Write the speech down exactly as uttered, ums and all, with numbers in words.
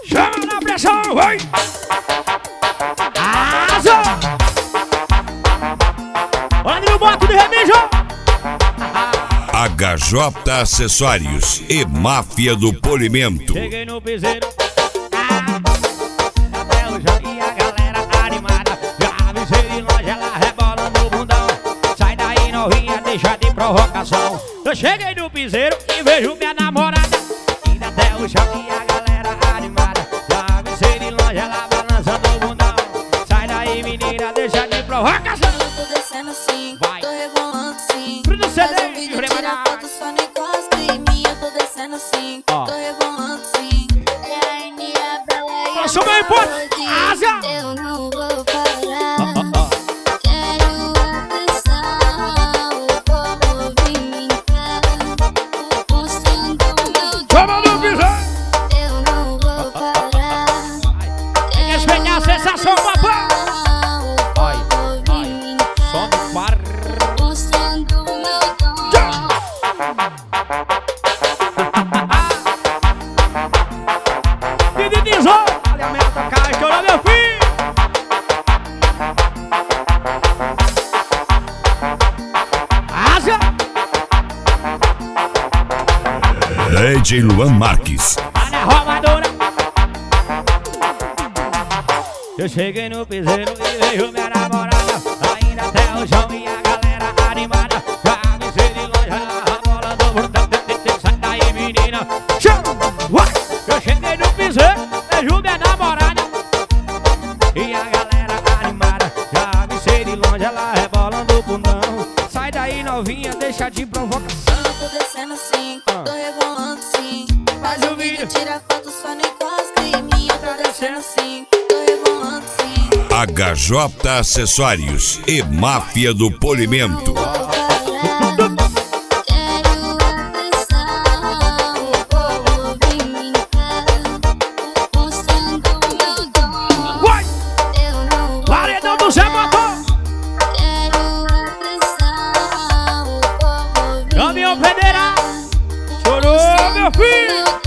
Chama na pressão, vai! Asa! Olha no bote de remijo! H J Acessórios e Máfia do Polimento. Cheguei no piseiro. Até o João e a galera animada. Já avisei de longe, ela rebola no bundão. Sai daí, novinha, deixa de provocação. Eu cheguei no piseiro e vejo minha namorada. Indo até o chão e a galera animada. Já avisei de longe, ela balançando o bundão. Sai daí, menina, deixa de provocação. Eu tô descendo assim, vai. Tô rebolando sim. Bruno Faz C D, um vídeo, tira foto, só não encosta em mim. Eu tô descendo assim, ó. Tô rebolando sim. É a Enia Bela e a Passou bem, pô! Asa! Eu não vou parar. Ó, ó, ó. Quero atenção, o povo vem me encarar. Mostrando meu Chama no piseiro! Eu não vou parar. Tem que respeitar a sensação, papai! Ai, ai, som do par. Mostrando meu dom. Didizou! Olha a meta, cara, que olha meu filho! Asa! D J Luan Marques. Olha a roubadora! Eu cheguei no piseiro e vejo minha namorada. Ainda até o chão e a galera animada. Já avisei de longe, a bola do botão. Sai daí, menina! Chama! Vai! Eu cheguei no piseiro, vejo minha namorada. E a galera animada. Já avisei de longe, ela rebolando o bundão. Sai daí, novinha, deixa de provocação. Eu tô descendo assim, tô rebolando sim. Faz um vídeo, tira foto, só não encosta em mim. Eu tô descendo assim, tô rebolando sim. H J Acessórios e Máfia do Polimento. Vou parar. Quero atenção, o povo vem me encarar. Mostrando meu dom. Vai! Eu não vou Paredão do Zé Motor! Quero atenção, o povo vem Caminhão Federal! Chorou, meu filho!